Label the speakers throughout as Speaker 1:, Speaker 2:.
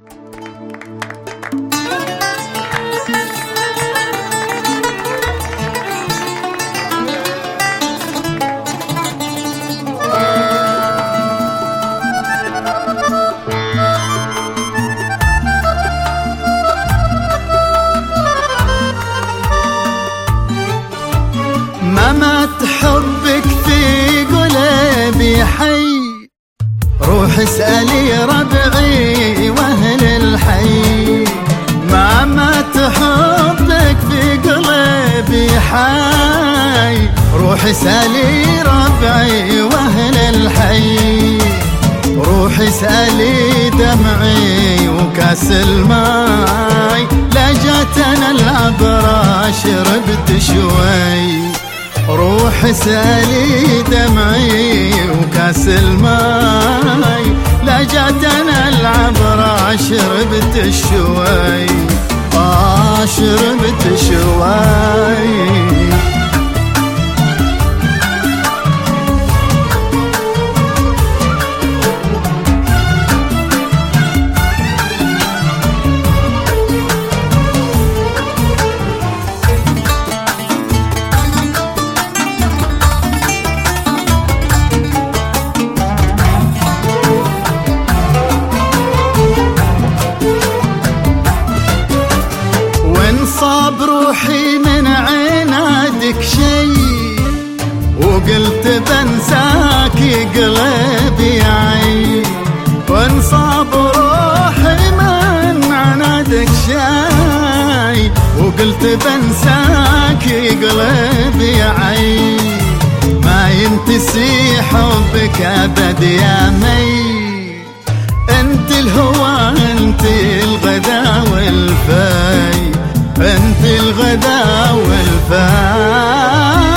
Speaker 1: مات حبك في قلبي حي، روح اسألي ربعي واهل الحي. ما مات حبك في قلبي حي، روح اسألي ربعي واهل الحي. روح اسألي دمعي وكاس الماي، لجتنا العبرة شربت شوي. روح اسألي دمعي وكاس الماي، لجتنا العبرة شربت شوي. شربت شوي. صاب روحي من عنادك شي، وقلت بنساكي قلبي عي. وانصاب روحي من عنادك شي، وقلت بنساكي قلبي عي. ما ينتسي حبك ابد يا مي، انت الهوى انت الغدا والفاي، انت الغدا والفاي.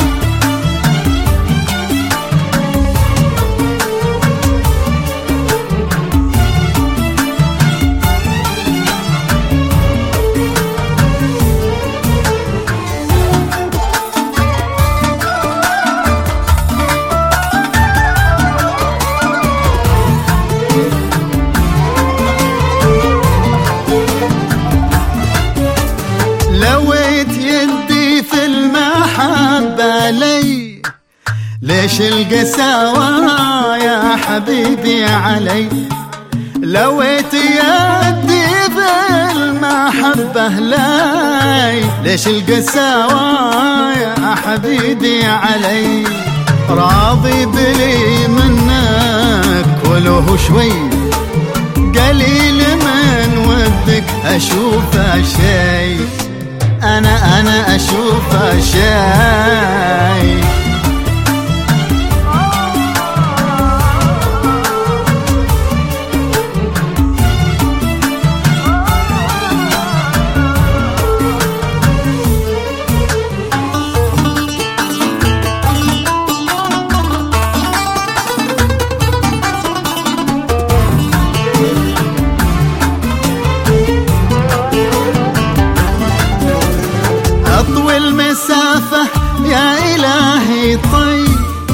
Speaker 1: لويت يدي في المحبة لي، ليش القساوة يا حبيبي علي. لويت يدي في المحبة لي، ليش القساوة يا حبيبي علي. راضي بلي منك ولو شوي، قليل من ودك أشوفه شي، أنا أشوفه شي. أطوي المسافة يا إلهي طي،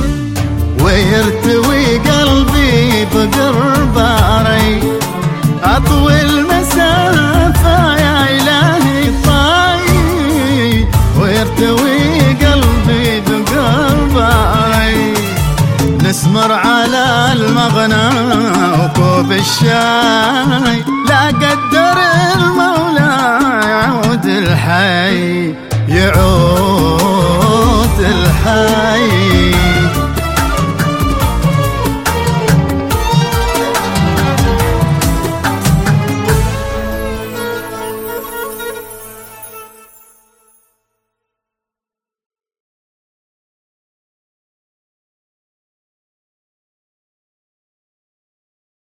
Speaker 1: ويرتوي قلبي بقرب ري. أطوي المسافة يا إلهي طي، ويرتوي قلبي بقرب ري. نسمر على المغنى وكوب الشاي، لا قدر المولى يعود الحي، يعود